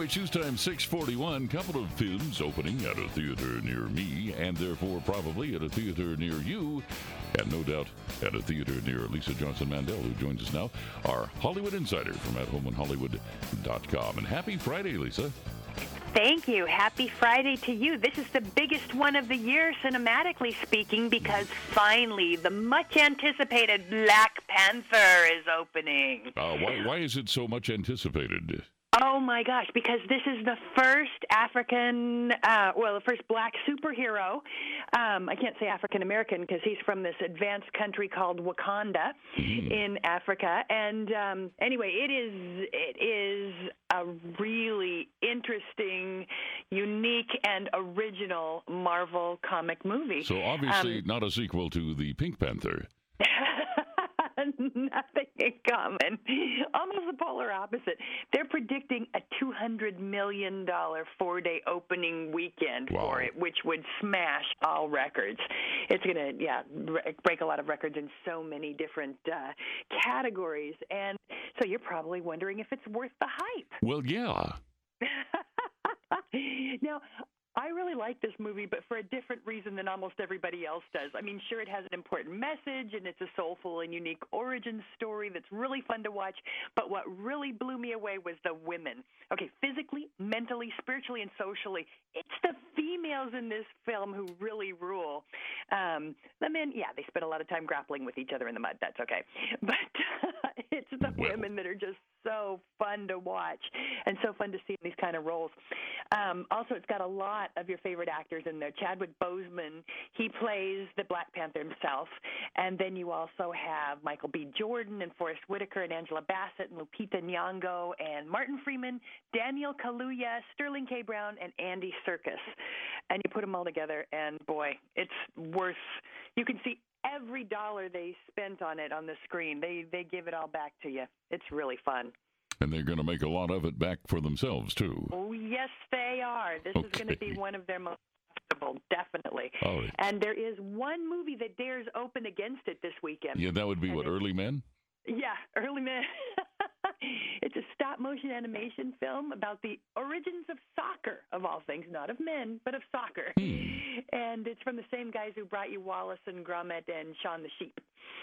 Anyway, choose time 6:41. Couple of films opening at a theater near me, and therefore probably at a theater near you, and no doubt at a theater near Lisa Johnson Mandel, who joins us now, our Hollywood insider from AtHomeInHollywood.com. And happy Friday, Lisa. Thank you. Happy Friday to you. This is the biggest one of the year, cinematically speaking, because finally the much-anticipated Black Panther is opening. Why is it so much anticipated? Oh, my gosh, because this is the first the first black superhero. I can't say African-American because he's from this advanced country called Wakanda in Africa. And anyway, it is a really interesting, unique, and original Marvel comic movie. So obviously not a sequel to the Pink Panther. Nothing in common. Almost the polar opposite. They're predicting a $200 million 4-day opening weekend for it, which would smash all records. It's going to, break a lot of records in so many different categories. And so you're probably wondering if it's worth the hype. Well, yeah. Now, I really like this movie, but for a different reason than almost everybody else does. I mean, sure, it has an important message, and it's a soulful and unique origin story that's really fun to watch, but what really blew me away was the women. Okay, physically, mentally, spiritually, and socially, it's the females in this film who really rule. The men, they spend a lot of time grappling with each other in the mud. That's okay. But it's the women that are just so fun to watch and so fun to see in these kind of roles. Also, it's got a lot of your favorite actors in there. Chadwick Boseman, he plays the Black Panther himself. And then you also have Michael B. Jordan and Forrest Whitaker and Angela Bassett and Lupita Nyong'o and Martin Freeman, Daniel Kaluuya, Sterling K. Brown, and Andy Serkis. And you put them all together, and boy, it's worth. You can see every dollar they spent on it on the screen. They give it all back to you. It's really fun. And they're going to make a lot of it back for themselves, too. Oh, yes, they are. This is going to be one of their most profitable, definitely. All right. And there is one movie that dares open against it this weekend. Yeah, that would be Early Men? Yeah, Early Men. It's a stop-motion animation film about the origins of soccer, of all things, not of men, but of soccer. And it's from the same guys who brought you Wallace and Gromit and Shaun the Sheep.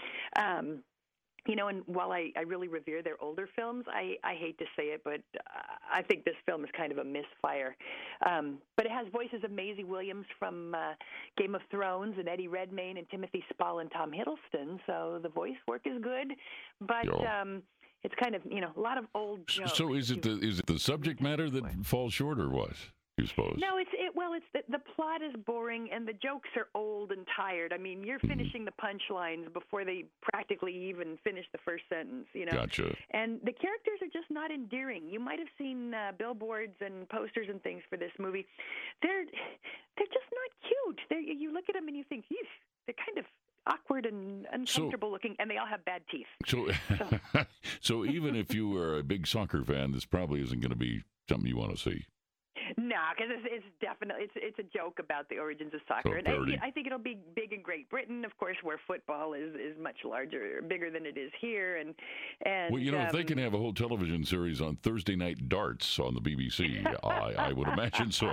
And while I really revere their older films, I hate to say it, but I think this film is kind of a misfire. But it has voices of Maisie Williams from Game of Thrones and Eddie Redmayne and Timothy Spall and Tom Hiddleston, so the voice work is good. But it's kind of, a lot of old jokes. So is it the subject matter that falls short, or what, you suppose? No, it's the plot is boring and the jokes are old and tired. I mean, you're finishing the punchlines before they practically even finish the first sentence, Gotcha. And the characters are just not endearing. You might have seen billboards and posters and things for this movie. They're just not cute. You look at them and you think, they're kind of awkward and uncomfortable looking, and they all have bad teeth. So even if you are a big soccer fan, this probably isn't going to be something you want to see. No, because it's definitely it's a joke about the origins of soccer, and I think it'll be big in Great Britain, of course, where football is much bigger than it is here. And well, if they can have a whole television series on Thursday night darts on the BBC, I would imagine so.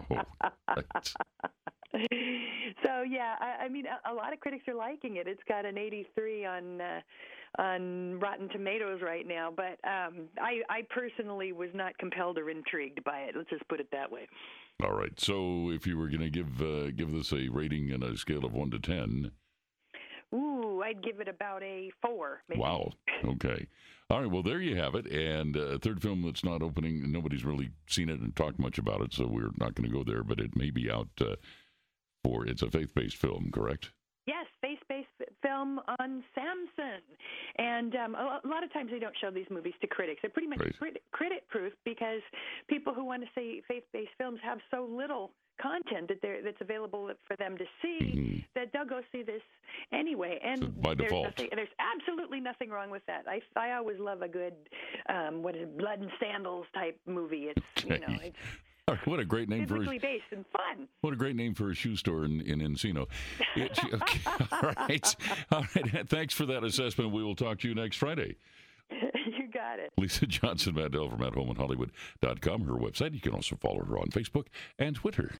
So I mean, a lot of critics are liking it. It's got an 83 on Rotten Tomatoes right now, but I personally was not compelled or intrigued by it. Let's just put it that way. All right. So if you were going to give this a rating on a scale of 1 to 10, I'd give it about a 4. Maybe. Wow. Okay. All right. Well, there you have it. And a third film that's not opening. Nobody's really seen it and talked much about it, so we're not going to go there. But it may be out. It's a faith-based film, correct? Yes, faith-based film on Samson. And a lot of times they don't show these movies to critics. They're pretty much critic-proof because people who want to see faith-based films have so little content that's available for them to see that they'll go see this anyway. And so by default. There's absolutely nothing wrong with that. I always love a good, blood and sandals type movie. It's, All right, what a great name for based and fun. What a great name for a shoe store in Encino. All right. Thanks for that assessment. We will talk to you next Friday. You got got it. Lisa Johnson Mandel from AtHomeInHollywood.com, her website. You can also follow her on Facebook and Twitter